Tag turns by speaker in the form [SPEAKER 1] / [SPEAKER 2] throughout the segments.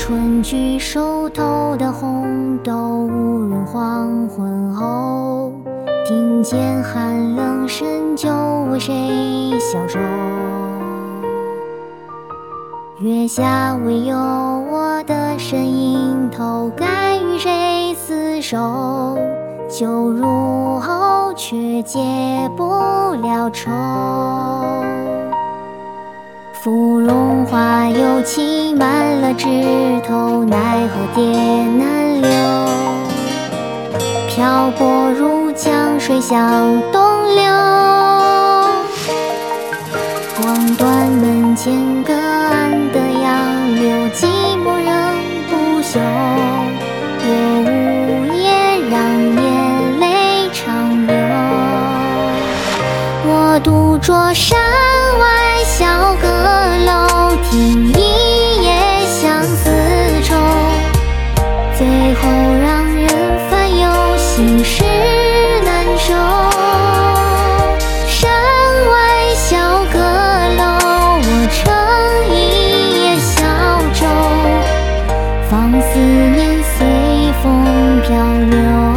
[SPEAKER 1] 春菊熟透的红豆，无人黄昏后，听见寒冷深酒为谁消愁？月下唯有我的身影头，该与谁厮守？酒入喉，却解不了愁。芙蓉花又气满了枝头，奈何蝶难留。漂泊如江水向东流，望断门前隔岸的杨柳，寂寞仍不休。我无言，让眼泪长流。我独坐山外小阁楼，听一夜相思愁，最后让人烦忧，心事难收。山外小阁楼，我撑一叶小舟，放思念随风漂流。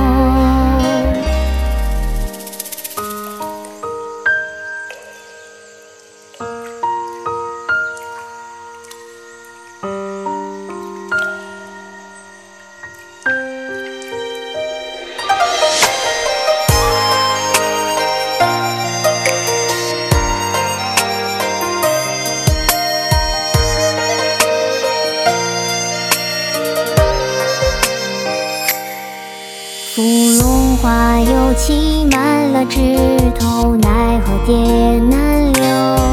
[SPEAKER 1] 芙蓉花又气满了枝头，奈何蝶难留。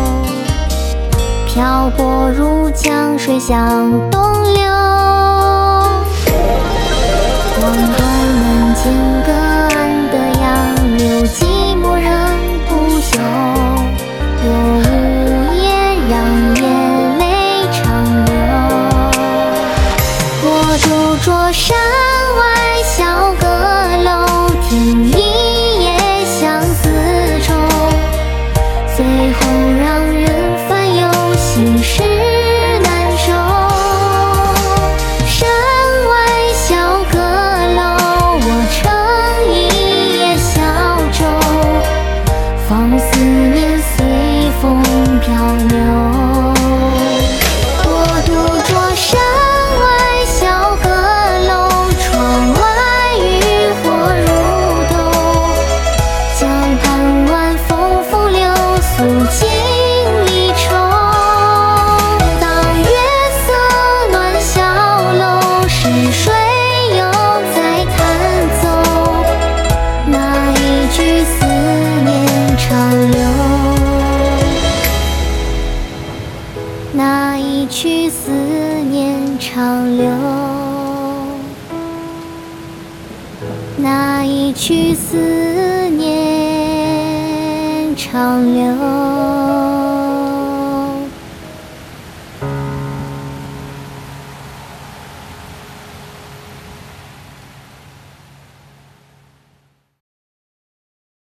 [SPEAKER 1] 漂泊如江水向东流，望断门前隔岸的杨柳，寂寞仍不休。我无言，让眼泪长流。我独坐山外小阁楼，听一夜相思愁，最后让人烦忧，心事难收。山外小阁楼，我撑一叶小舟，放思念随风漂流。我独坐山外小阁楼，窗外渔火如豆，江畔晚风拂柳，诉尽离愁。当月色暖小楼，是谁又在弹奏那一句思念长流？那一曲思念长流，那一曲思念长流。